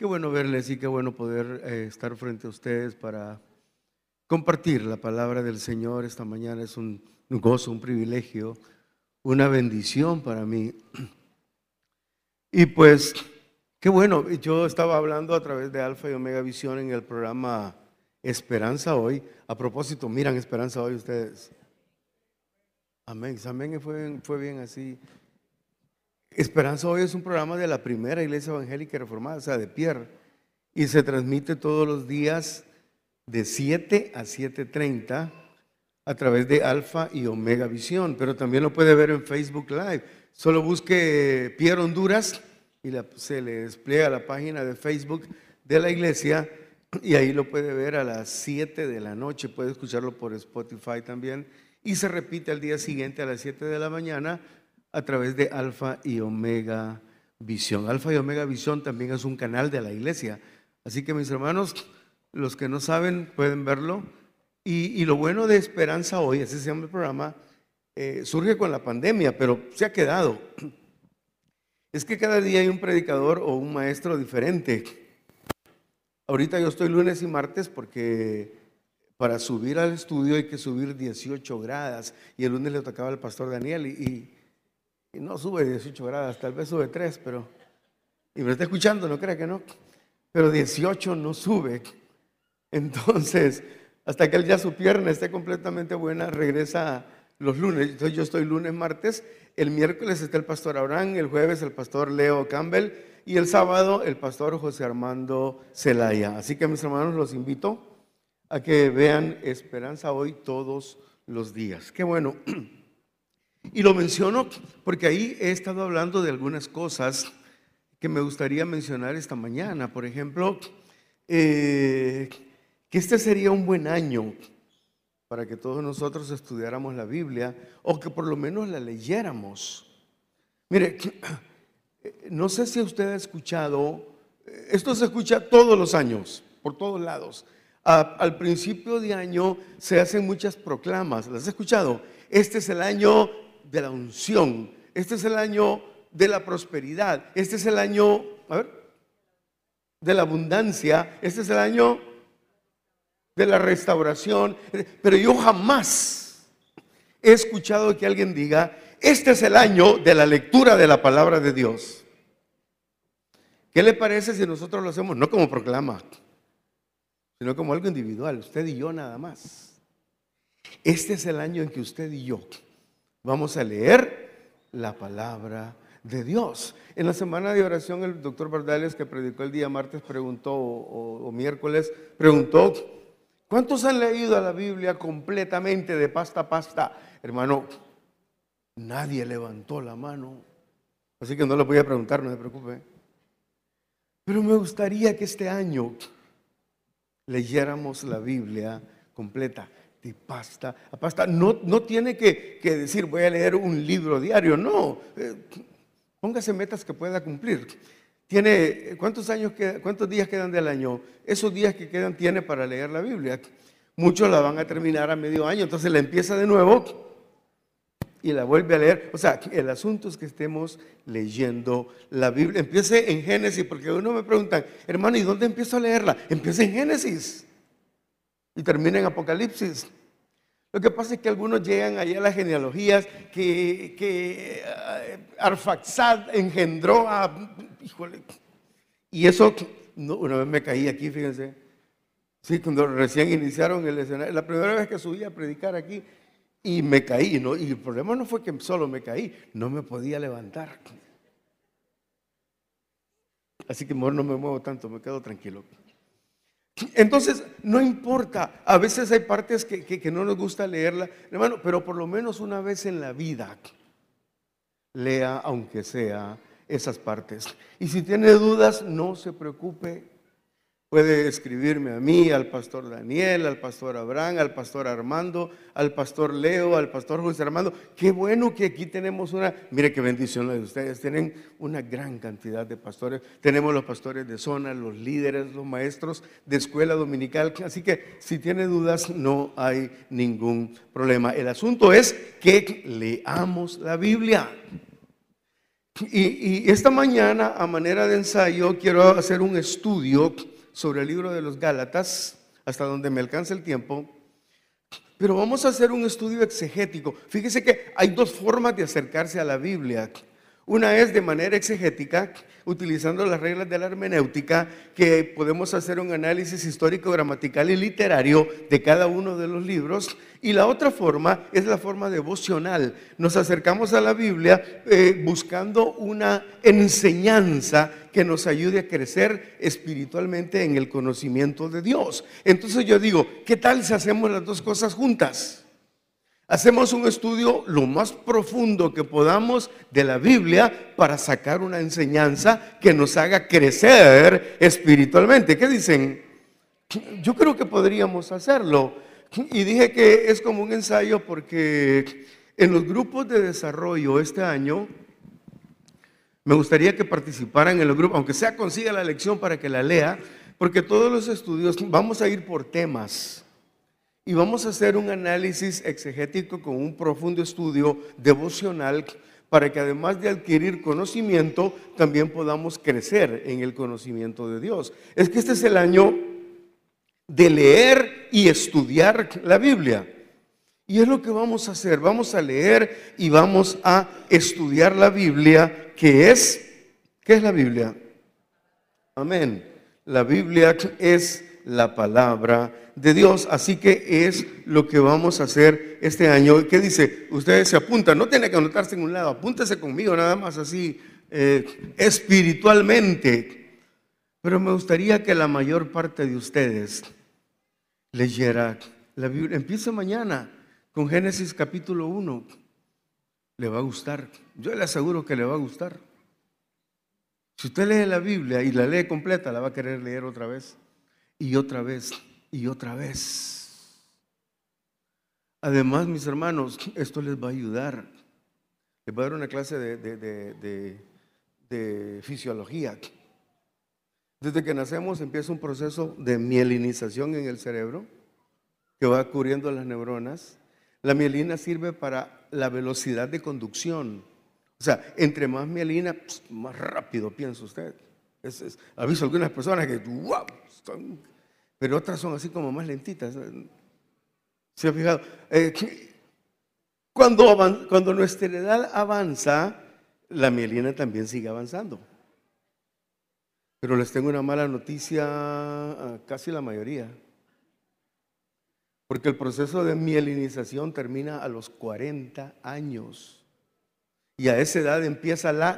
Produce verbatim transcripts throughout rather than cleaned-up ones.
bueno verles y qué bueno poder eh, estar frente a ustedes para compartir la palabra del Señor esta mañana. Es un, un gozo, un privilegio, una bendición para mí. Y pues, qué bueno, yo estaba hablando a través de Alfa y Omega Visión en el programa Esperanza Hoy. A propósito, miran Esperanza Hoy ustedes. Amén, amén, fue, fue bien así. Esperanza Hoy es un programa de la primera iglesia evangélica reformada, o sea, de Pierre, y se transmite todos los días de siete a siete treinta a través de Alfa y Omega Visión, pero también lo puede ver en Facebook Live. Solo busque Pierre Honduras y la, se le despliega la página de Facebook de la iglesia y ahí lo puede ver a las siete de la noche. Puede escucharlo por Spotify también y se repite al día siguiente a las siete de la mañana a través de Alfa y Omega Visión. Alfa y Omega Visión también es un canal de la iglesia, así que mis hermanos, los que no saben pueden verlo. Y, y lo bueno de Esperanza Hoy, así se llama el programa, eh, surge con la pandemia, pero se ha quedado. Es que cada día hay un predicador o un maestro diferente. Ahorita yo estoy lunes y martes porque para subir al estudio hay que subir dieciocho gradas y el lunes le tocaba al pastor Daniel y, y, y no sube dieciocho gradas, tal vez sube tres, pero y me está escuchando, no crea que no, pero dieciocho no sube. Entonces, hasta que él ya su pierna esté completamente buena, regresa los lunes. Entonces yo estoy lunes, martes, el miércoles está el pastor Abraham, el jueves el pastor Leo Campbell y el sábado el pastor José Armando Zelaya. Así que mis hermanos, los invito a que vean Esperanza Hoy todos los días. Qué bueno. Y lo menciono porque ahí he estado hablando de algunas cosas que me gustaría mencionar esta mañana. Por ejemplo, eh, que este sería un buen año para que todos nosotros estudiáramos la Biblia o que por lo menos la leyéramos. Mire, no sé si usted ha escuchado, esto se escucha todos los años, por todos lados. A, al principio de año se hacen muchas proclamas, ¿las ha escuchado? Este es el año de la unción, este es el año de la prosperidad, este es el año, a ver, de la abundancia, este es el año de la restauración. Pero yo jamás he escuchado que alguien diga, este es el año de la lectura de la palabra de Dios. ¿Qué le parece si nosotros lo hacemos no como proclama, sino como algo individual, usted y yo nada más? Este es el año en que usted y yo vamos a leer la palabra de Dios. En la semana de oración el doctor Bardales, que predicó el día martes, preguntó, o, o miércoles, preguntó, ¿cuántos han leído la Biblia completamente de pasta a pasta? Hermano, nadie levantó la mano, así que no lo voy a preguntar, no se preocupe. Pero me gustaría que este año leyéramos la Biblia completa, de pasta a pasta. No, no tiene que, que decir voy a leer un libro diario, no. Eh, póngase metas que pueda cumplir. Tiene, ¿cuántos años queda, cuántos días quedan del año? Esos días que quedan tiene para leer la Biblia. Muchos la van a terminar a medio año, entonces la empieza de nuevo y la vuelve a leer. O sea, el asunto es que estemos leyendo la Biblia. Empiece en Génesis, porque uno me preguntan, hermano, ¿y dónde empiezo a leerla? Empiece en Génesis y termina en Apocalipsis. Lo que pasa es que algunos llegan allá a las genealogías que, que uh, Arfaxad engendró a... Híjole. Y eso, no, una vez me caí aquí, fíjense. Sí, cuando recién iniciaron el escenario, la primera vez que subí a predicar aquí, y me caí, ¿no? Y el problema no fue que solo me caí, no me podía levantar. Así que mejor no me muevo tanto, me quedo tranquilo. Entonces, no importa, a veces hay partes que, que, que no nos gusta leerla, hermano, pero por lo menos una vez en la vida, lea aunque sea esas partes. Y si tiene dudas, no se preocupe. Puede escribirme a mí, al pastor Daniel, al pastor Abraham, al pastor Armando, al pastor Leo, al pastor José Armando. Qué bueno que aquí tenemos una, mire qué bendición la de ustedes, tienen una gran cantidad de pastores. Tenemos los pastores de zona, los líderes, los maestros de escuela dominical. Así que si tiene dudas, no hay ningún problema. El asunto es que leamos la Biblia. Y, y esta mañana, a manera de ensayo, quiero hacer un estudio sobre el libro de los Gálatas, hasta donde me alcance el tiempo. Pero vamos a hacer un estudio exegético. Fíjese que hay dos formas de acercarse a la Biblia. Una es de manera exegética, utilizando las reglas de la hermenéutica, que podemos hacer un análisis histórico, gramatical y literario de cada uno de los libros. Y la otra forma es la forma devocional. Nos acercamos a la Biblia eh, buscando una enseñanza que nos ayude a crecer espiritualmente en el conocimiento de Dios. Entonces yo digo, ¿qué tal si hacemos las dos cosas juntas? Hacemos un estudio lo más profundo que podamos de la Biblia para sacar una enseñanza que nos haga crecer espiritualmente. ¿Qué dicen? Yo creo que podríamos hacerlo. Y dije que es como un ensayo porque en los grupos de desarrollo este año me gustaría que participaran en los grupos, aunque sea consiga la lección para que la lea, porque todos los estudios vamos a ir por temas. Y vamos a hacer un análisis exegético con un profundo estudio devocional para que además de adquirir conocimiento, también podamos crecer en el conocimiento de Dios. Es que este es el año de leer y estudiar la Biblia. Y es lo que vamos a hacer. Vamos a leer y vamos a estudiar la Biblia, que es, ¿qué es la Biblia? Amén. La Biblia es la palabra de Dios, así que es lo que vamos a hacer este año. ¿Qué dice? Ustedes se apuntan, no tienen que anotarse en un lado, apúntese conmigo nada más así, eh, espiritualmente. Pero me gustaría que la mayor parte de ustedes leyera la Biblia. Empieza mañana con Génesis capítulo uno. Le va a gustar, yo le aseguro que le va a gustar. Si usted lee la Biblia y la lee completa, la va a querer leer otra vez. Y otra vez, y otra vez. Además, mis hermanos, esto les va a ayudar. Les voy a dar una clase de, de, de, de, de fisiología. Desde que nacemos empieza un proceso de mielinización en el cerebro que va cubriendo las neuronas. La mielina sirve para la velocidad de conducción. O sea, entre más mielina, más rápido piensa usted. Es, es, ha visto algunas personas que wow, son, pero otras son así como más lentitas. ¿Se ha fijado? Eh, cuando, cuando nuestra edad avanza, la mielina también sigue avanzando. Pero les tengo una mala noticia a casi la mayoría. Porque el proceso de mielinización termina a los cuarenta años. Y a esa edad empieza la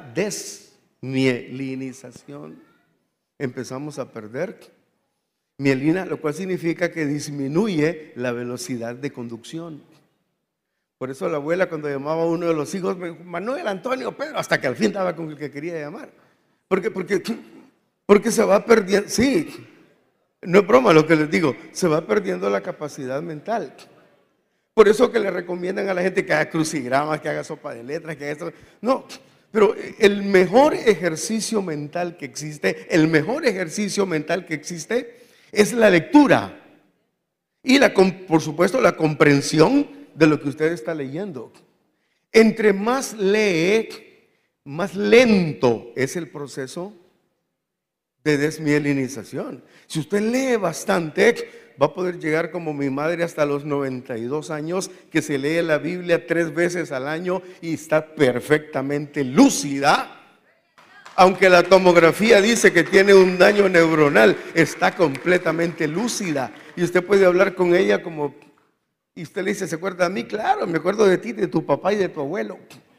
desmielinización. Empezamos a perder mielina, lo cual significa que disminuye la velocidad de conducción. Por eso la abuela, cuando llamaba a uno de los hijos, Manuel, Antonio, Pedro, hasta que al fin estaba con el que quería llamar. Porque, porque, porque se va perdiendo, sí, no es broma lo que les digo, se va perdiendo la capacidad mental. Por eso que le recomiendan a la gente que haga crucigramas, que haga sopa de letras, que haga esto. No, pero el mejor ejercicio mental que existe, el mejor ejercicio mental que existe es la lectura. Y la, por supuesto la comprensión de lo que usted está leyendo. Entre más lee, más lento es el proceso de desmielinización. Si usted lee bastante, va a poder llegar como mi madre hasta los noventa y dos años, que se lee la Biblia tres veces al año y está perfectamente lúcida. Aunque la tomografía dice que tiene un daño neuronal, está completamente lúcida. Y usted puede hablar con ella como, y usted le dice, ¿se acuerda de mí? Claro, me acuerdo de ti, de tu papá y de tu abuelo.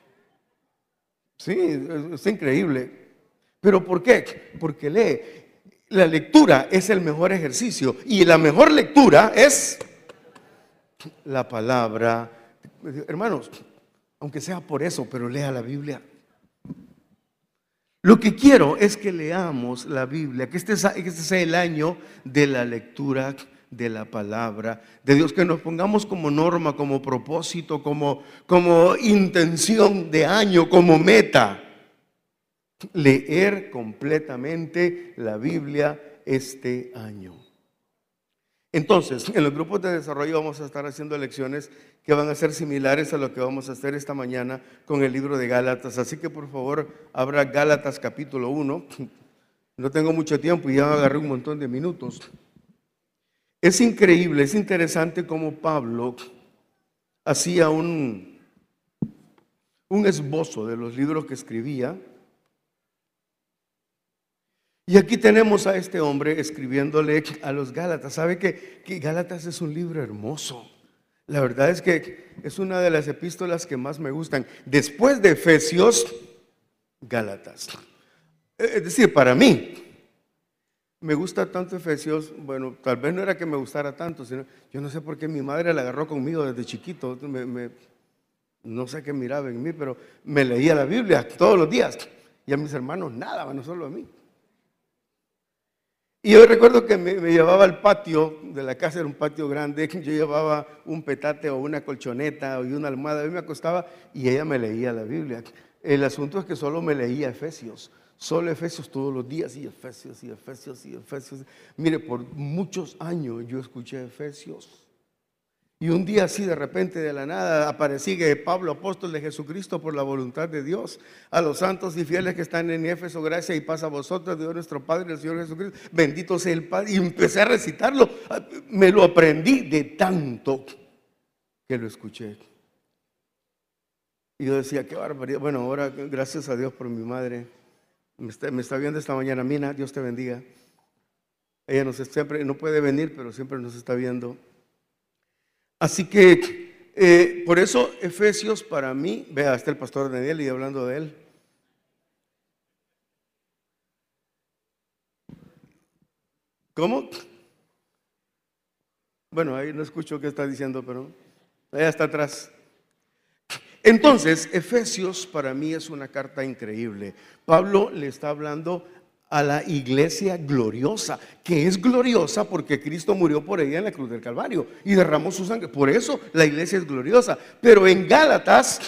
Sí, es increíble. ¿Pero por qué? Porque lee. La lectura es el mejor ejercicio. Y la mejor lectura es la palabra. Hermanos, aunque sea por eso, pero lea la Biblia. Lo que quiero es que leamos la Biblia, que este, que este sea el año de la lectura de la palabra de Dios, que nos pongamos como norma, como propósito, como, como intención de año, como meta. Leer completamente la Biblia este año. Entonces, en los grupos de desarrollo vamos a estar haciendo lecciones que van a ser similares a lo que vamos a hacer esta mañana con el libro de Gálatas. Así que por favor, abra Gálatas capítulo uno. No tengo mucho tiempo y ya agarré un montón de minutos. Es increíble, es interesante cómo Pablo hacía un, un esbozo de los libros que escribía. Y aquí tenemos a este hombre escribiéndole a los Gálatas. ¿Sabe que, que Gálatas es un libro hermoso? La verdad es que es una de las epístolas que más me gustan. Después de Efesios, Gálatas. Es decir, para mí, me gusta tanto Efesios. Bueno, tal vez no era que me gustara tanto, sino yo no sé por qué mi madre la agarró conmigo desde chiquito. Me, me, no sé qué miraba en mí, pero me leía la Biblia todos los días. Y a mis hermanos nada, bueno, solo a mí. Y yo recuerdo que me, me llevaba al patio de la casa, era un patio grande, yo llevaba un petate o una colchoneta o una almohada, yo me acostaba y ella me leía la Biblia. El asunto es que solo me leía Efesios, solo Efesios todos los días, y Efesios, y Efesios, y Efesios. Mire, por muchos años yo escuché Efesios. Y un día así de repente de la nada aparecí que Pablo, apóstol de Jesucristo por la voluntad de Dios, a los santos y fieles que están en Éfeso, gracia y paz a vosotros, Dios nuestro Padre, el Señor Jesucristo, bendito sea el Padre. Y empecé a recitarlo, me lo aprendí de tanto que lo escuché. Y yo decía, qué barbaridad. Bueno, ahora gracias a Dios por mi madre, me está, me está viendo esta mañana. Mina, Dios te bendiga. Ella nos siempre, no puede venir, pero siempre nos está viendo. Así que, eh, por eso Efesios para mí, vea, está el pastor Daniel y hablando de él. ¿Cómo? Bueno, ahí no escucho qué está diciendo, pero allá está atrás. Entonces, Efesios para mí es una carta increíble. Pablo le está hablando a la iglesia gloriosa, que es gloriosa porque Cristo murió por ella en la cruz del Calvario y derramó su sangre. Por eso la iglesia es gloriosa. Pero en Gálatas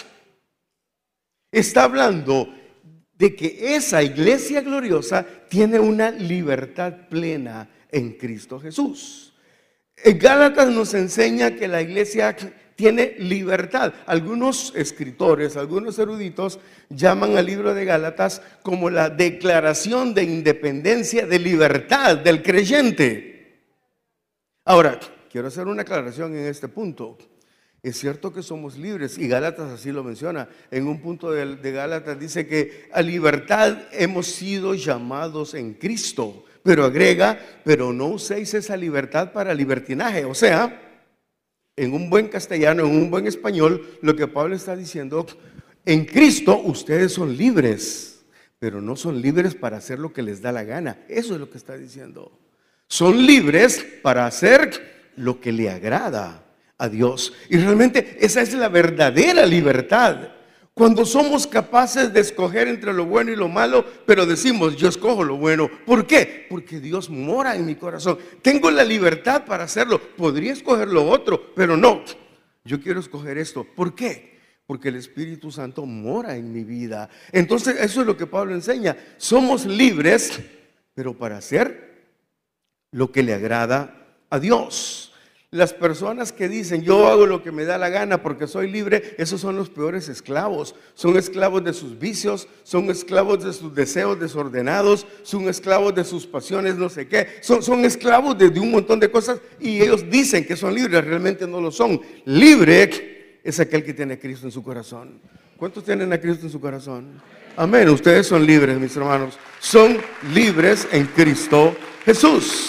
está hablando de que esa iglesia gloriosa tiene una libertad plena en Cristo Jesús. En Gálatas nos enseña que la iglesia tiene libertad. Algunos escritores, algunos eruditos llaman al libro de Gálatas como la declaración de independencia, de libertad del creyente. Ahora, quiero hacer una aclaración en este punto. Es cierto que somos libres y Gálatas así lo menciona. En un punto de, de Gálatas dice que a libertad hemos sido llamados en Cristo, pero agrega, pero no uséis esa libertad para libertinaje. O sea, en un buen castellano, en un buen español, lo que Pablo está diciendo, en Cristo ustedes son libres, pero no son libres para hacer lo que les da la gana. Eso es lo que está diciendo. Son libres para hacer lo que le agrada a Dios. Y realmente esa es la verdadera libertad. Cuando somos capaces de escoger entre lo bueno y lo malo, pero decimos, yo escojo lo bueno. ¿Por qué? Porque Dios mora en mi corazón. Tengo la libertad para hacerlo. Podría escoger lo otro, pero no. Yo quiero escoger esto. ¿Por qué? Porque el Espíritu Santo mora en mi vida. Entonces, eso es lo que Pablo enseña. Somos libres, pero para hacer lo que le agrada a Dios. Las personas que dicen yo hago lo que me da la gana porque soy libre, esos son los peores esclavos. Son esclavos de sus vicios, son esclavos de sus deseos desordenados, son esclavos de sus pasiones, no sé qué. Son, son esclavos de, de un montón de cosas y ellos dicen que son libres, realmente no lo son. Libre es aquel que tiene a Cristo en su corazón. ¿Cuántos tienen a Cristo en su corazón? Amén, ustedes son libres, mis hermanos. Son libres en Cristo Jesús.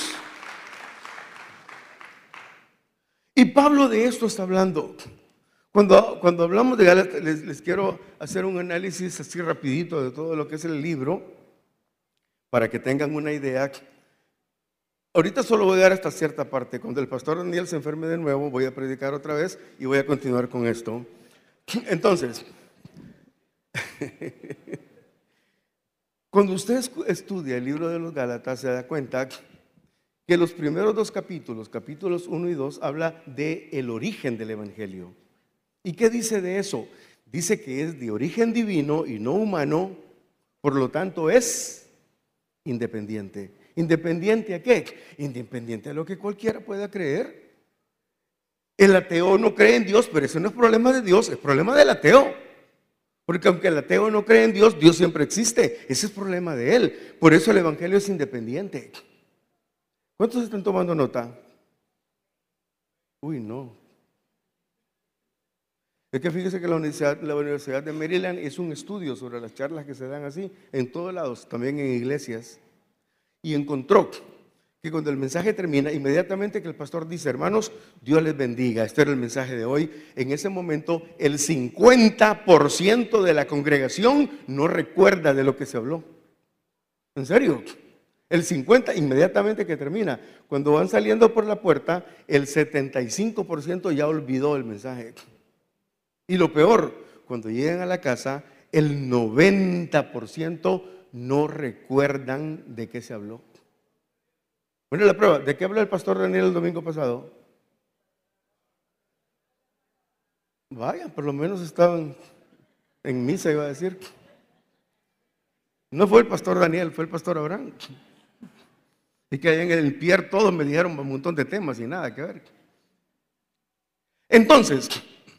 Y Pablo de esto está hablando. Cuando, cuando hablamos de Gálatas, les, les quiero hacer un análisis así rapidito de todo lo que es el libro, para que tengan una idea. Ahorita solo voy a dar hasta cierta parte. Cuando el pastor Daniel se enferme de nuevo, voy a predicar otra vez y voy a continuar con esto. Entonces, cuando usted estudia el libro de los Gálatas, se da cuenta que los primeros dos capítulos, capítulos uno y dos, habla de el origen del evangelio. ¿Y qué dice de eso? Dice que es de origen divino y no humano, por lo tanto es independiente. ¿Independiente a qué? Independiente a lo que cualquiera pueda creer. El ateo no cree en Dios, pero ese no es problema de Dios, es problema del ateo. Porque aunque el ateo no cree en Dios, Dios siempre existe. Ese es problema de él. Por eso el evangelio es independiente. ¿Cuántos están tomando nota? Uy, no. Es que fíjese que la Universidad, la Universidad de Maryland hizo un estudio sobre las charlas que se dan así, en todos lados, también en iglesias, y encontró que cuando el mensaje termina, inmediatamente que el pastor dice, hermanos, Dios les bendiga, este era el mensaje de hoy, en ese momento el cincuenta por ciento de la congregación no recuerda de lo que se habló. ¿En serio? El cincuenta por ciento inmediatamente que termina. Cuando van saliendo por la puerta, el setenta y cinco por ciento ya olvidó el mensaje. Y lo peor, cuando llegan a la casa, el noventa por ciento no recuerdan de qué se habló. Bueno, la prueba, ¿de qué habló el pastor Daniel el domingo pasado? Vaya, por lo menos estaban en misa, iba a decir. No fue el pastor Daniel, fue el pastor Abraham. Y que allá en el Pierre todos me dijeron un montón de temas y nada que ver. Entonces,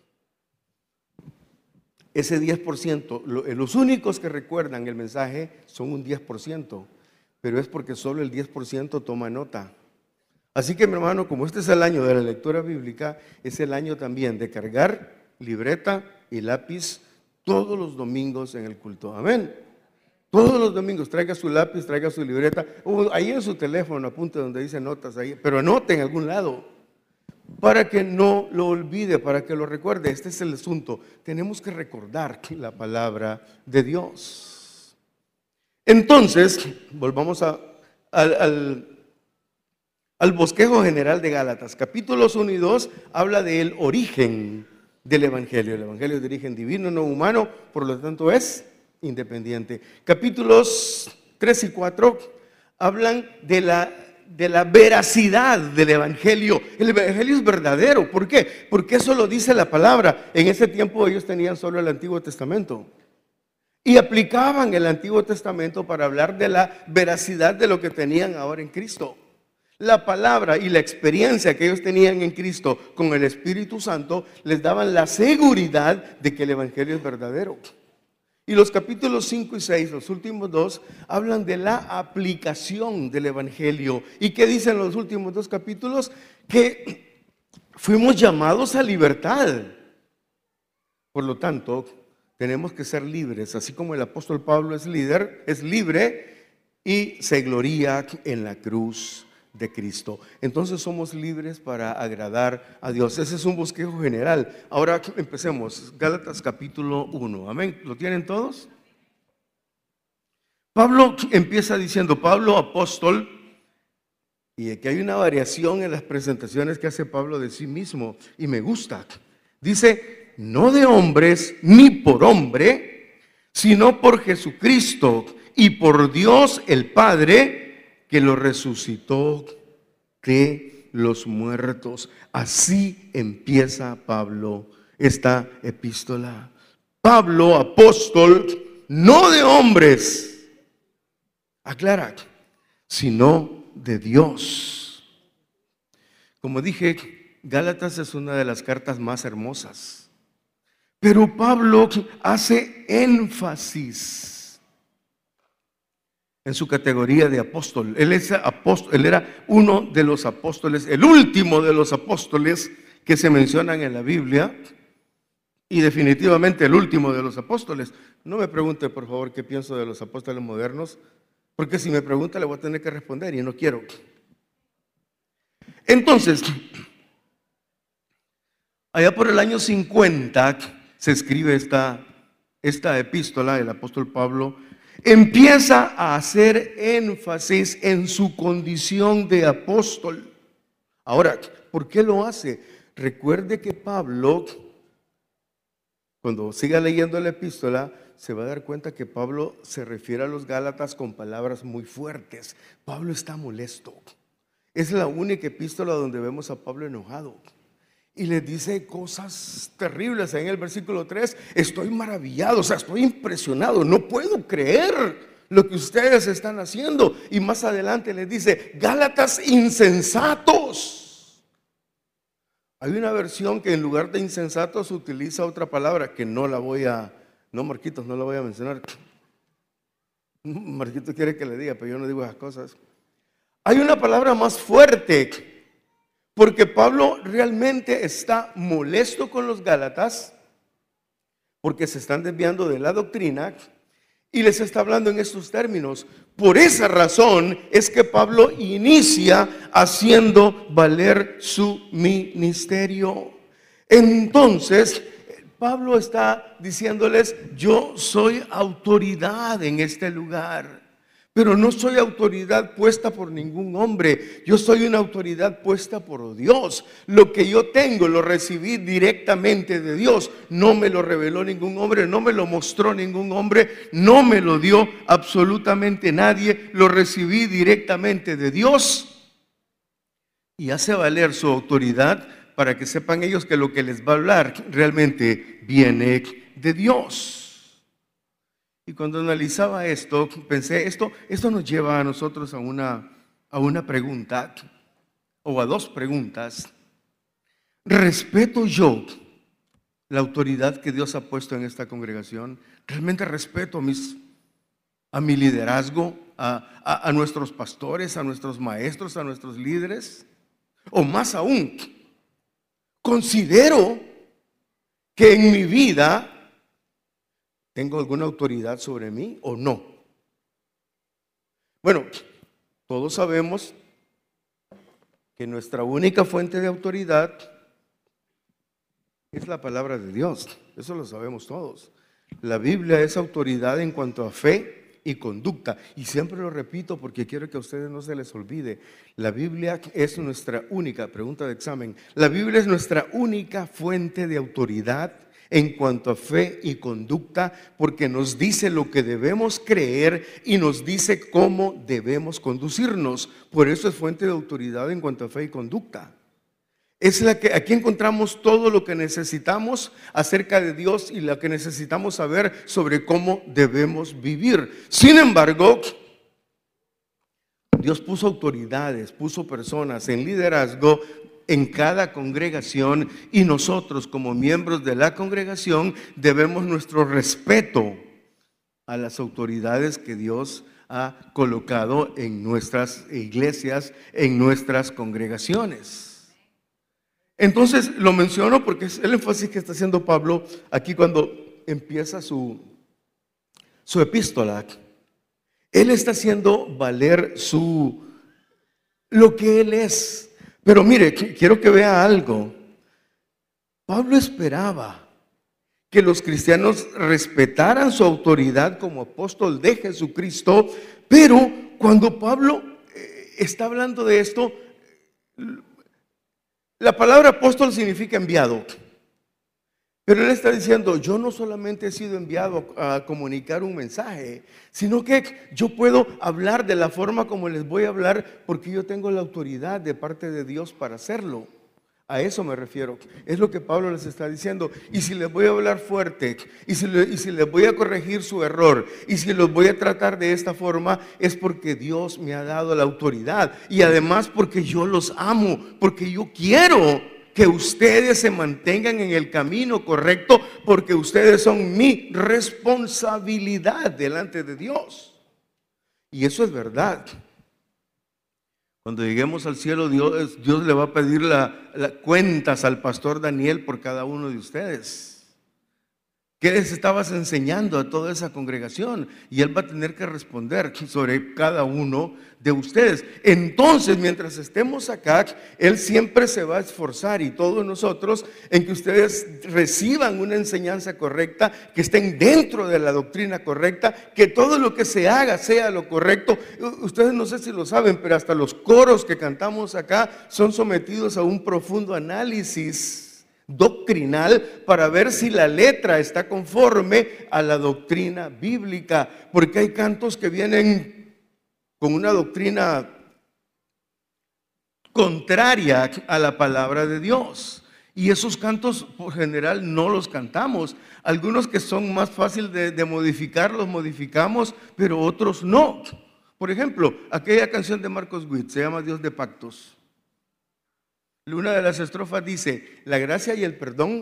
ese diez por ciento, los únicos que recuerdan el mensaje son un diez por ciento, pero es porque solo el diez por ciento toma nota. Así que mi hermano, como este es el año de la lectura bíblica, es el año también de cargar libreta y lápiz todos los domingos en el culto. Amén. Todos los domingos traiga su lápiz, traiga su libreta, ahí en su teléfono apunte donde dice notas, ahí, pero anote en algún lado, para que no lo olvide, para que lo recuerde. Este es el asunto. Tenemos que recordar la palabra de Dios. Entonces, volvamos a, al, al, al bosquejo general de Gálatas. Capítulos uno y dos habla del origen del evangelio. El evangelio es de origen divino, no humano, por lo tanto es independiente. Capítulos tres y cuatro hablan de la de la veracidad del evangelio. El evangelio es verdadero. ¿Por qué? Porque eso lo dice la palabra. En ese tiempo ellos tenían solo el Antiguo Testamento y aplicaban el Antiguo Testamento para hablar de la veracidad de lo que tenían ahora en Cristo. La palabra y la experiencia que ellos tenían en Cristo con el Espíritu Santo les daban la seguridad de que el evangelio es verdadero. Y los capítulos cinco y seis, los últimos dos, hablan de la aplicación del evangelio. ¿Y qué dicen los últimos dos capítulos? Que fuimos llamados a libertad. Por lo tanto, tenemos que ser libres, así como el apóstol Pablo es líder, es libre y se gloría en la cruz de Cristo. Entonces somos libres para agradar a Dios. Ese es un bosquejo general. Ahora empecemos. Gálatas capítulo uno. Amén. ¿Lo tienen todos? Pablo empieza diciendo, Pablo apóstol, y aquí hay una variación en las presentaciones que hace Pablo de sí mismo, y me gusta. Dice, no de hombres ni por hombre, sino por Jesucristo y por Dios el Padre, que lo resucitó de los muertos. Así empieza Pablo esta epístola. Pablo, apóstol, no de hombres, aclara, sino de Dios. Como dije, Gálatas es una de las cartas más hermosas, pero Pablo hace énfasis en su categoría de apóstol. Él, es apóstol. Él era uno de los apóstoles, el último de los apóstoles que se mencionan en la Biblia, y definitivamente el último de los apóstoles. No me pregunte, por favor, qué pienso de los apóstoles modernos, porque si me pregunta le voy a tener que responder y no quiero. Entonces, allá por el año cincuenta se escribe esta, esta epístola del apóstol Pablo. Empieza a hacer énfasis en su condición de apóstol. Ahora, ¿por qué lo hace? Recuerde que Pablo, cuando siga leyendo la epístola, se va a dar cuenta que Pablo se refiere a los Gálatas con palabras muy fuertes. Pablo está molesto. Es la única epístola donde vemos a Pablo enojado. Y les dice cosas terribles. En el versículo tres, estoy maravillado, o sea, estoy impresionado, no puedo creer lo que ustedes están haciendo. Y más adelante les dice, Gálatas insensatos. Hay una versión que en lugar de insensatos utiliza otra palabra que no la voy a, no Marquitos, no la voy a mencionar. Marquitos quiere que le diga, pero yo no digo esas cosas. Hay una palabra más fuerte, porque Pablo realmente está molesto con los Gálatas, porque se están desviando de la doctrina, y les está hablando en estos términos. Por esa razón es que Pablo inicia haciendo valer su ministerio. Entonces, Pablo está diciéndoles, yo soy autoridad en este lugar, pero no soy autoridad puesta por ningún hombre. Yo soy una autoridad puesta por Dios. Lo que yo tengo lo recibí directamente de Dios. No me lo reveló ningún hombre, no me lo mostró ningún hombre, no me lo dio absolutamente nadie. Lo recibí directamente de Dios. Y hace valer su autoridad para que sepan ellos que lo que les va a hablar realmente viene de Dios. Y cuando analizaba esto, pensé, esto, esto nos lleva a nosotros a una, a una pregunta, o a dos preguntas. ¿Respeto yo la autoridad que Dios ha puesto en esta congregación? ¿Realmente respeto a, mis, a mi liderazgo, a, a, a nuestros pastores, a nuestros maestros, a nuestros líderes? O más aún, ¿considero que en mi vida ¿tengo alguna autoridad sobre mí o no? Bueno, todos sabemos que nuestra única fuente de autoridad es la palabra de Dios. Eso lo sabemos todos. La Biblia es autoridad en cuanto a fe y conducta. Y siempre lo repito porque quiero que a ustedes no se les olvide. La Biblia es nuestra única, pregunta de examen, la Biblia es nuestra única fuente de autoridad en cuanto a fe y conducta, porque nos dice lo que debemos creer y nos dice cómo debemos conducirnos. Por eso es fuente de autoridad en cuanto a fe y conducta. Es la que aquí encontramos todo lo que necesitamos acerca de Dios y lo que necesitamos saber sobre cómo debemos vivir. Sin embargo, Dios puso autoridades, puso personas en liderazgo en cada congregación, y nosotros como miembros de la congregación debemos nuestro respeto a las autoridades que Dios ha colocado en nuestras iglesias, en nuestras congregaciones. Entonces lo menciono porque es el énfasis que está haciendo Pablo aquí cuando empieza su, su epístola. Él está haciendo valer su, lo que él es. Pero mire, quiero que vea algo. Pablo esperaba que los cristianos respetaran su autoridad como apóstol de Jesucristo, pero cuando Pablo está hablando de esto, la palabra apóstol significa enviado. Pero él está diciendo, yo no solamente he sido enviado a comunicar un mensaje, sino que yo puedo hablar de la forma como les voy a hablar porque yo tengo la autoridad de parte de Dios para hacerlo. A eso me refiero. Es lo que Pablo les está diciendo. Y si les voy a hablar fuerte, y si, le, y si les voy a corregir su error, y si los voy a tratar de esta forma, es porque Dios me ha dado la autoridad. Y además porque yo los amo, porque yo quiero que ustedes se mantengan en el camino correcto, porque ustedes son mi responsabilidad delante de Dios. Y eso es verdad. Cuando lleguemos al cielo, Dios, Dios le va a pedir la, la cuentas al pastor Daniel por cada uno de ustedes. ¿Qué les estabas enseñando a toda esa congregación? Y él va a tener que responder sobre cada uno de ustedes. Entonces, mientras estemos acá, él siempre se va a esforzar, y todos nosotros, en que ustedes reciban una enseñanza correcta, que estén dentro de la doctrina correcta, que todo lo que se haga sea lo correcto. Ustedes no sé si lo saben, pero hasta los coros que cantamos acá son sometidos a un profundo análisis doctrinal para ver si la letra está conforme a la doctrina bíblica, porque hay cantos que vienen con una doctrina contraria a la palabra de Dios. Y esos cantos por general no los cantamos. Algunos que son más fáciles de, de modificar, los modificamos, pero otros no. Por ejemplo, aquella canción de Marcos Witt se llama Dios de Pactos. Una de las estrofas dice: la gracia y el perdón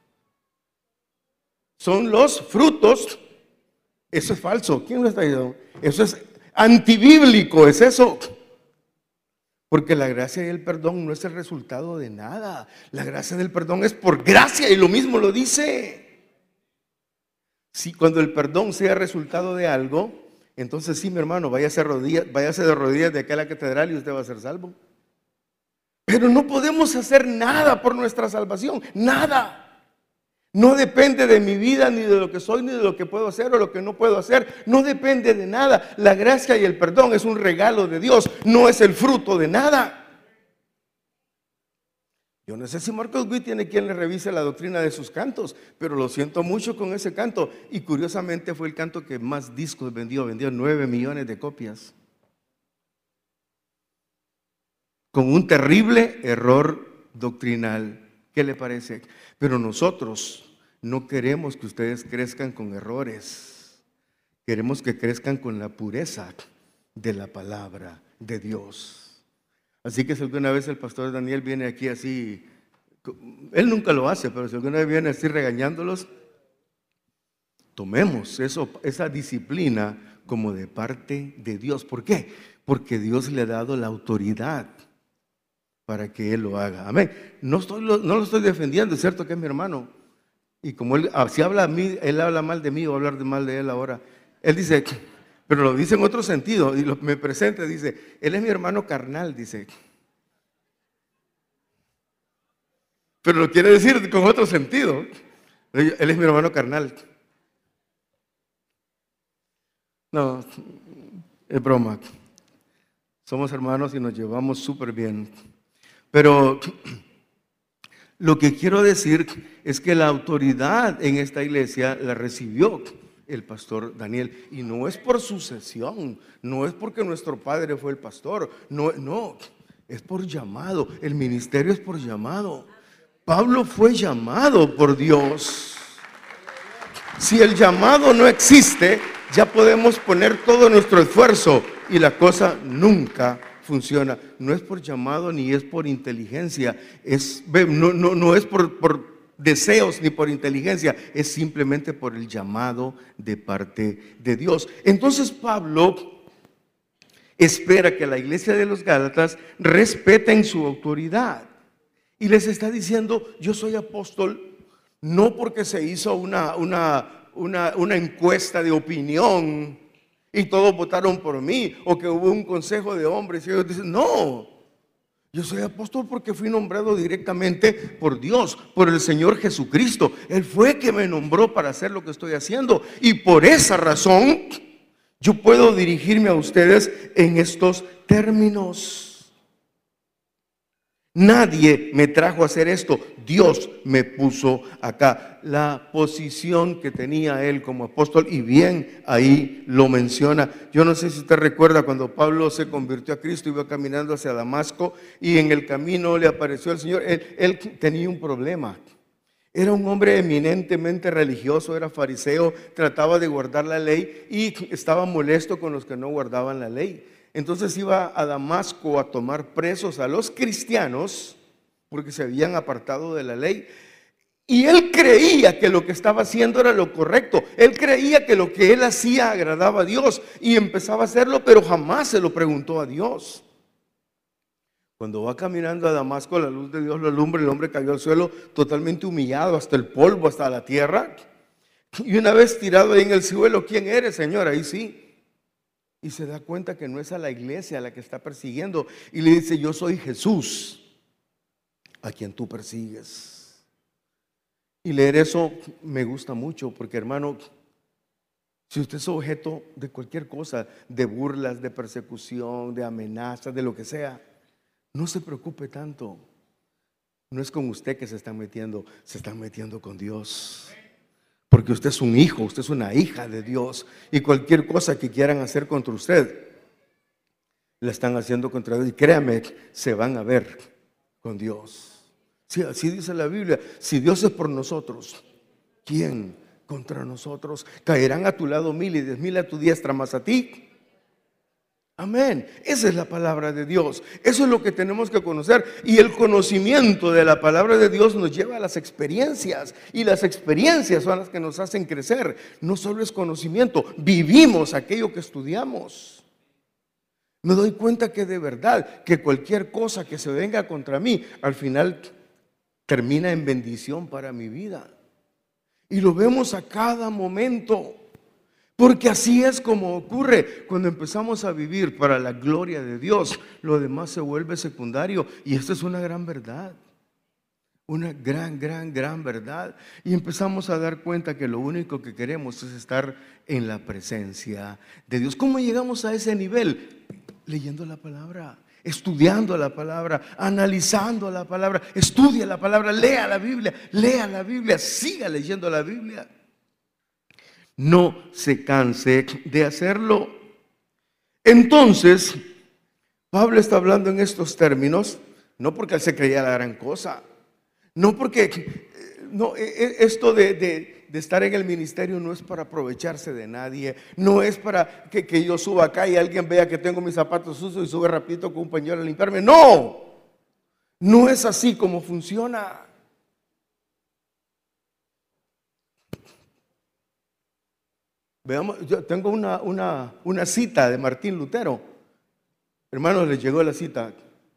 son los frutos. Eso es falso. ¿Quién lo está diciendo? Eso es antibíblico, es eso. Porque la gracia y el perdón no es el resultado de nada. La gracia del perdón es por gracia, y lo mismo lo dice. Si cuando el perdón sea resultado de algo, entonces sí, mi hermano, váyase, rodillas, váyase de rodillas de acá a la catedral y usted va a ser salvo. Pero no podemos hacer nada por nuestra salvación, nada. No depende de mi vida, ni de lo que soy, ni de lo que puedo hacer o lo que no puedo hacer. No depende de nada. La gracia y el perdón es un regalo de Dios, no es el fruto de nada. Yo no sé si Marcos Witt tiene quien le revise la doctrina de sus cantos, pero lo siento mucho con ese canto. Y curiosamente fue el canto que más discos vendió, vendió nueve millones de copias. Con un terrible error doctrinal. ¿Qué le parece? Pero nosotros no queremos que ustedes crezcan con errores. Queremos que crezcan con la pureza de la palabra de Dios. Así que si alguna vez el pastor Daniel viene aquí así, él nunca lo hace, pero si alguna vez viene así regañándolos, tomemos eso, esa disciplina como de parte de Dios. ¿Por qué? Porque Dios le ha dado la autoridad para que Él lo haga. Amén. No, estoy, no lo estoy defendiendo, es cierto que es mi hermano. Y como Él, si habla a mí, Él habla mal de mí, o hablar de mal de Él ahora. Él dice, pero lo dice en otro sentido, y lo, me presenta, dice, Él es mi hermano carnal, dice. Pero lo quiere decir con otro sentido. Él es mi hermano carnal. No, es broma. Somos hermanos y nos llevamos súper bien. Pero lo que quiero decir es que la autoridad en esta iglesia la recibió el pastor Daniel. Y no es por sucesión, no es porque nuestro padre fue el pastor, no, no, es por llamado. El ministerio es por llamado. Pablo fue llamado por Dios. Si el llamado no existe, ya podemos poner todo nuestro esfuerzo y la cosa nunca funciona. No es por llamado ni es por inteligencia, es, no, no, no es por, por deseos ni por inteligencia, es simplemente por el llamado de parte de Dios. Entonces Pablo espera que la iglesia de los Gálatas respeten su autoridad y les está diciendo: yo soy apóstol no porque se hizo una, una, una, una encuesta de opinión y todos votaron por mí, o que hubo un consejo de hombres y ellos dicen, no, yo soy apóstol porque fui nombrado directamente por Dios, por el Señor Jesucristo. Él fue que me nombró para hacer lo que estoy haciendo, y por esa razón yo puedo dirigirme a ustedes en estos términos. Nadie me trajo a hacer esto, Dios me puso acá. La posición que tenía él como apóstol, y bien ahí lo menciona. Yo no sé si usted recuerda cuando Pablo se convirtió a Cristo, iba caminando hacia Damasco y en el camino le apareció el Señor. Él, él tenía un problema. Era un hombre eminentemente religioso, era fariseo, trataba de guardar la ley y estaba molesto con los que no guardaban la ley. Entonces iba a Damasco a tomar presos a los cristianos porque se habían apartado de la ley. Y él creía que lo que estaba haciendo era lo correcto. Él creía que lo que él hacía agradaba a Dios y empezaba a hacerlo, pero jamás se lo preguntó a Dios. Cuando va caminando a Damasco, la luz de Dios lo alumbra, el hombre cayó al suelo totalmente humillado, hasta el polvo, hasta la tierra. Y una vez tirado ahí en el suelo, ¿quién eres, Señor? Ahí sí. Y se da cuenta que no es a la iglesia a la que está persiguiendo. Y le dice, yo soy Jesús, a quien tú persigues. Y leer eso me gusta mucho, porque hermano, si usted es objeto de cualquier cosa, de burlas, de persecución, de amenazas, de lo que sea, no se preocupe tanto. No es con usted que se están metiendo, se están metiendo con Dios. Porque usted es un hijo, usted es una hija de Dios. Y cualquier cosa que quieran hacer contra usted, la están haciendo contra Dios. Y créame, se van a ver con Dios. Sí, así dice la Biblia. Si Dios es por nosotros, ¿quién contra nosotros? Caerán a tu lado mil y diez mil a tu diestra, mas a ti. Amén. Esa es la palabra de Dios. Eso es lo que tenemos que conocer. Y el conocimiento de la palabra de Dios nos lleva a las experiencias. Y las experiencias son las que nos hacen crecer. No solo es conocimiento, vivimos aquello que estudiamos. Me doy cuenta que de verdad, que cualquier cosa que se venga contra mí, al final termina en bendición para mi vida. Y lo vemos a cada momento. Porque así es como ocurre cuando empezamos a vivir para la gloria de Dios. Lo demás se vuelve secundario. Y esto es una gran verdad. Una gran, gran, gran verdad. Y empezamos a dar cuenta que lo único que queremos es estar en la presencia de Dios. ¿Cómo llegamos a ese nivel? Leyendo la palabra, estudiando la palabra, analizando la palabra. Estudia la palabra, lea la Biblia, lea la Biblia, siga leyendo la Biblia. No se canse de hacerlo. Entonces, Pablo está hablando en estos términos, no porque él se creía la gran cosa, no porque no, esto de, de, de estar en el ministerio no es para aprovecharse de nadie, no es para que, que yo suba acá y alguien vea que tengo mis zapatos sucios y sube rapidito con un pañuelo a limpiarme. No, no es así como funciona. Veamos, yo tengo una, una, una cita de Martín Lutero. Hermanos, les llegó la cita.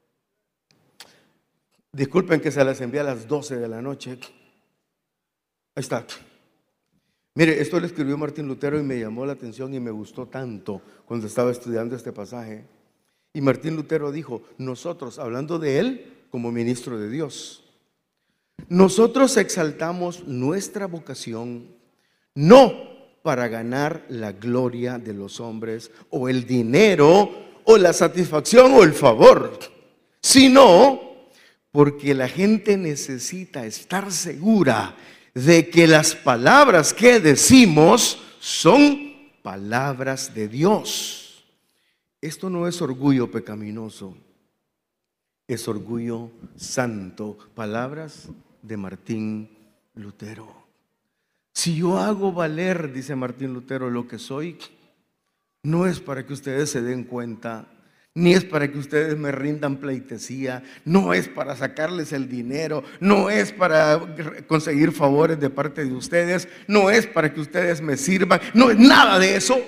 Disculpen que se las envié a las doce de la noche. Ahí está. Mire, esto lo escribió Martín Lutero y me llamó la atención y me gustó tanto cuando estaba estudiando este pasaje. Y Martín Lutero dijo, nosotros, hablando de él como ministro de Dios, nosotros exaltamos nuestra vocación no para ganar la gloria de los hombres o el dinero o la satisfacción o el favor, sino porque la gente necesita estar segura de que las palabras que decimos son palabras de Dios. Esto no es orgullo pecaminoso, es orgullo santo. Palabras de Martín Lutero. Si yo hago valer, dice Martín Lutero, lo que soy, no es para que ustedes se den cuenta, ni es para que ustedes me rindan pleitesía, no es para sacarles el dinero, no es para conseguir favores de parte de ustedes, no es para que ustedes me sirvan, no es nada de eso.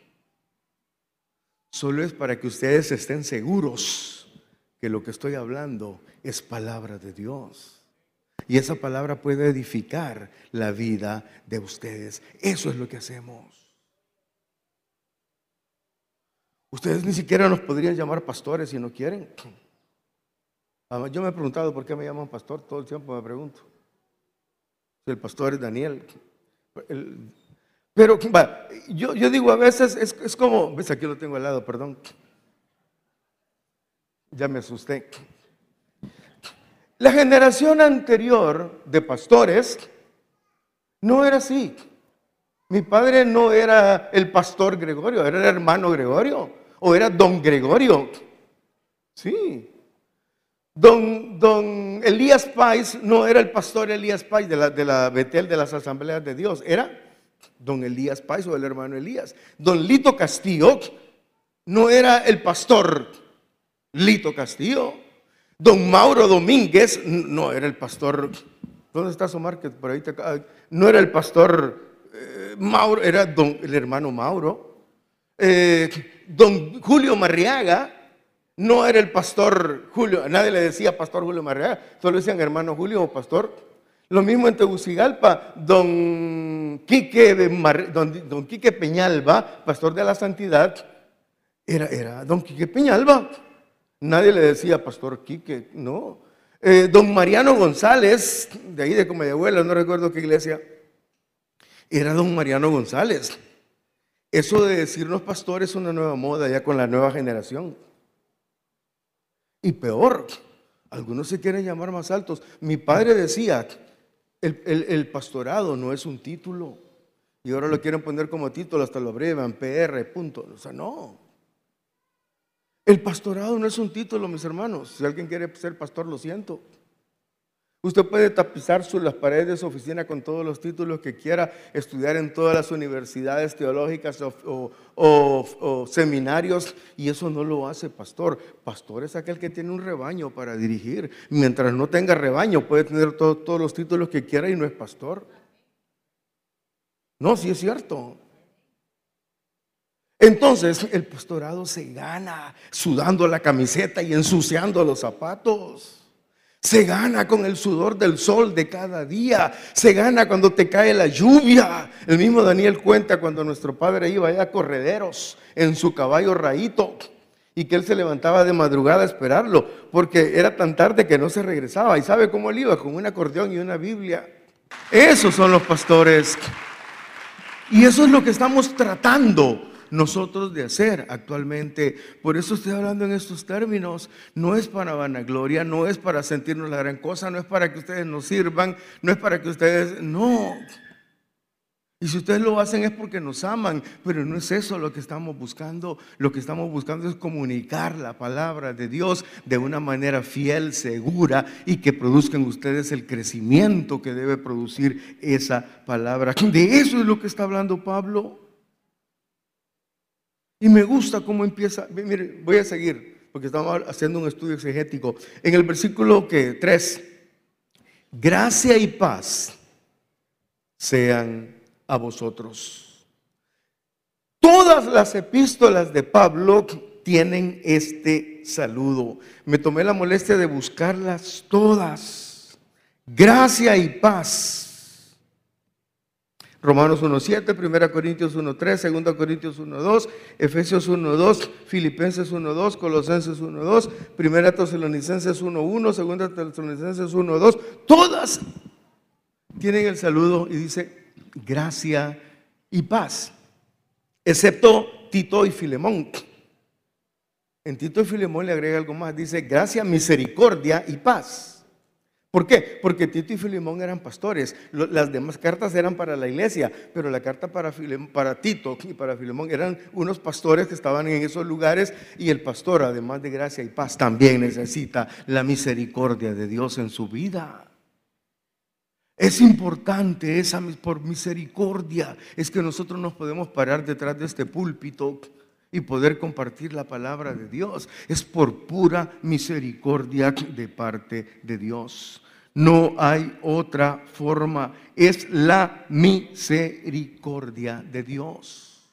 Solo es para que ustedes estén seguros que lo que estoy hablando es palabra de Dios. Y esa palabra puede edificar la vida de ustedes. Eso es lo que hacemos. Ustedes ni siquiera nos podrían llamar pastores si no quieren. Yo me he preguntado por qué me llaman pastor. Todo el tiempo me pregunto. El pastor es Daniel. El, pero va, yo, yo digo a veces, es, es como, ves, aquí lo tengo al lado, perdón. Ya me asusté. La generación anterior de pastores no era así. Mi padre no era el pastor Gregorio, era el hermano Gregorio o era don Gregorio. Sí. Don, don Elías Páez no era el pastor Elías Páez de la, de la Betel de las Asambleas de Dios, era don Elías Páez o el hermano Elías. Don Lito Castillo no era el pastor Lito Castillo. Don Mauro Domínguez no era el pastor. ¿Dónde está su market? Por ahí te, no era el pastor eh, Mauro, era don, el hermano Mauro. Eh, don Julio Marriaga no era el pastor Julio. Nadie le decía pastor Julio Marriaga, solo decían hermano Julio o pastor. Lo mismo en Tegucigalpa, don Quique, de Mar, don, don Quique Peñalba, pastor de la Santidad, era, era don Quique Peñalba. Nadie le decía pastor Quique, no. Eh, don Mariano González, de ahí de Comayagüela, no recuerdo qué iglesia, era don Mariano González. Eso de decirnos pastor es una nueva moda ya con la nueva generación. Y peor, algunos se quieren llamar más altos. Mi padre decía, el, el, el pastorado no es un título. Y ahora lo quieren poner como título, hasta lo abrevian, P R, punto. O sea, no. El pastorado no es un título, mis hermanos. Si alguien quiere ser pastor, lo siento. Usted puede tapizar sus, las paredes de su oficina con todos los títulos que quiera, estudiar en todas las universidades teológicas o, o, o, o seminarios, y eso no lo hace pastor. Pastor es aquel que tiene un rebaño para dirigir. Mientras no tenga rebaño, puede tener todo, todos los títulos que quiera y no es pastor. No, sí es cierto. Entonces el pastorado se gana sudando la camiseta y ensuciando los zapatos. Se gana con el sudor del sol de cada día. Se gana cuando te cae la lluvia. El mismo Daniel cuenta cuando nuestro padre iba allá a correderos en su caballo Raíto, y que él se levantaba de madrugada a esperarlo porque era tan tarde que no se regresaba. ¿Y sabe cómo él iba? Con un acordeón y una Biblia. Esos son los pastores. Y eso es lo que estamos tratando nosotros de hacer actualmente. Por eso estoy hablando en estos términos. No es para vanagloria, no es para sentirnos la gran cosa, no es para que ustedes nos sirvan, no es para que ustedes, no. Y si ustedes lo hacen es porque nos aman, pero no es eso lo que estamos buscando. Lo que estamos buscando es comunicar la palabra de Dios de una manera fiel, segura, y que produzcan ustedes el crecimiento que debe producir esa palabra. De eso es lo que está hablando Pablo. Y me gusta cómo empieza. Mire, voy a seguir porque estamos haciendo un estudio exegético. En el versículo que tres, gracia y paz sean a vosotros. Todas las epístolas de Pablo tienen este saludo. Me tomé la molestia de buscarlas todas. Gracia y paz. Romanos uno siete, primera Corintios uno tres, segunda Corintios uno dos, Efesios uno dos, Filipenses uno dos, Colosenses uno dos, primera Tesalonicenses uno uno, segunda Tesalonicenses uno dos. Todas tienen el saludo y dice gracia y paz, excepto Tito y Filemón. En Tito y Filemón le agrega algo más, dice gracia, misericordia y paz. ¿Por qué? Porque Tito y Filemón eran pastores. Las demás cartas eran para la iglesia, pero la carta para, Filemón, para Tito y para Filemón eran unos pastores que estaban en esos lugares, y el pastor, además de gracia y paz, también necesita la misericordia de Dios en su vida. Es importante esa, por misericordia, es que nosotros nos podemos parar detrás de este púlpito y poder compartir la palabra de Dios. Es por pura misericordia de parte de Dios. No hay otra forma. Es la misericordia de Dios.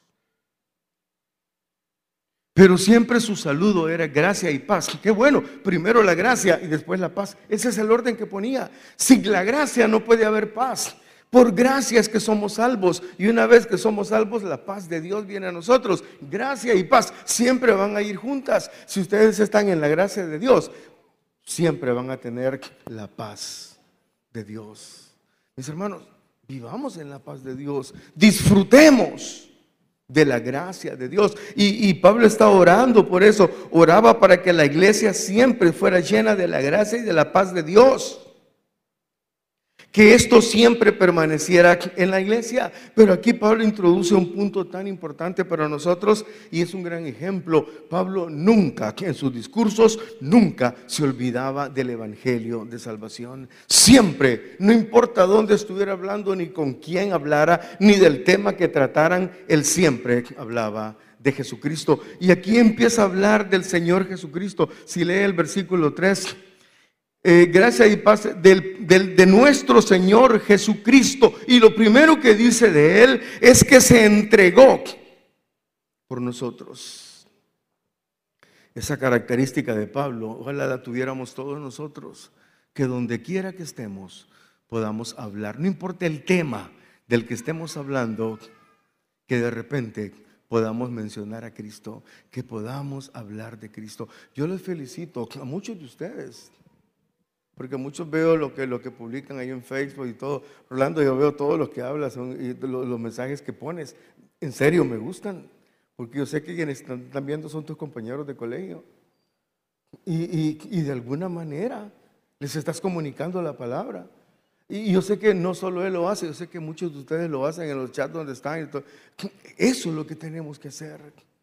Pero siempre su saludo era gracia y paz. Qué bueno, primero la gracia y después la paz. Ese es el orden que ponía. Sin la gracia no puede haber paz. Por gracia es que somos salvos, y una vez que somos salvos, la paz de Dios viene a nosotros. Gracia y paz siempre van a ir juntas. Si ustedes están en la gracia de Dios, siempre van a tener la paz de Dios. Mis hermanos, vivamos en la paz de Dios, disfrutemos de la gracia de Dios. Y, y Pablo está orando por eso. Oraba para que la iglesia siempre fuera llena de la gracia y de la paz de Dios. Que esto siempre permaneciera en la iglesia. Pero aquí Pablo introduce un punto tan importante para nosotros, y es un gran ejemplo. Pablo nunca, en sus discursos, nunca se olvidaba del evangelio de salvación. Siempre, no importa dónde estuviera hablando, ni con quién hablara, ni del tema que trataran, él siempre hablaba de Jesucristo. Y aquí empieza a hablar del Señor Jesucristo. Si lee el versículo tres, Eh, gracia y paz del, del, de nuestro Señor Jesucristo. Y lo primero que dice de Él es que se entregó por nosotros. Esa característica de Pablo, ojalá la tuviéramos todos nosotros, que donde quiera que estemos podamos hablar, no importa el tema del que estemos hablando, que de repente podamos mencionar a Cristo, que podamos hablar de Cristo. Yo les felicito a muchos de ustedes, porque muchos veo lo que, lo que publican ahí en Facebook y todo. Rolando, yo veo todo lo que hablas son, y los, los mensajes que pones. En serio, me gustan. Porque yo sé que quienes están, están viendo son tus compañeros de colegio. Y, y, y de alguna manera les estás comunicando la palabra. Y yo sé que no solo él lo hace, yo sé que muchos de ustedes lo hacen en los chats donde están. Y todo. Eso es lo que tenemos que hacer.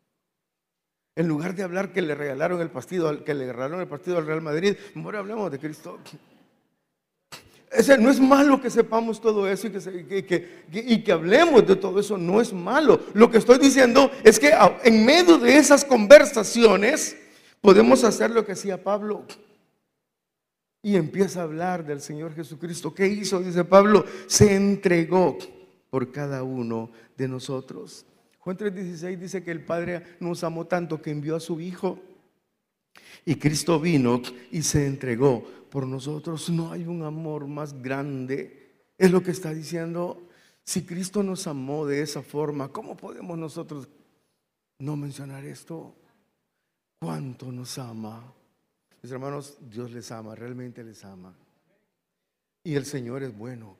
En lugar de hablar que le regalaron el partido, que le regalaron el partido al Real Madrid, mejor hablemos de Cristo. Ese no es malo que sepamos todo eso y que, se- que- que- que- y que hablemos de todo eso, no es malo. Lo que estoy diciendo es que a- en medio de esas conversaciones podemos hacer lo que hacía Pablo. Y empieza a hablar del Señor Jesucristo. ¿Qué hizo? Dice Pablo, se entregó por cada uno de nosotros. Juan tres dieciséis dice que el Padre nos amó tanto que envió a su Hijo. Y Cristo vino y se entregó por nosotros. No hay un amor más grande. Es lo que está diciendo. Si Cristo nos amó de esa forma, ¿cómo podemos nosotros no mencionar esto? ¿Cuánto nos ama? Mis hermanos, Dios les ama, realmente les ama. Y el Señor es bueno.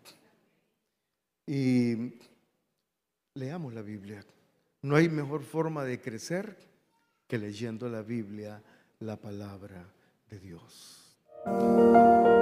Y leamos la Biblia. No hay mejor forma de crecer que leyendo la Biblia, la palabra de Dios.